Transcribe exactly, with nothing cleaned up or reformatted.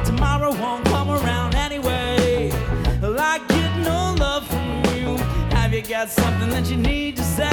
tomorrow won't come around anyway. Like getting no love from you. Have you got something that you need to say?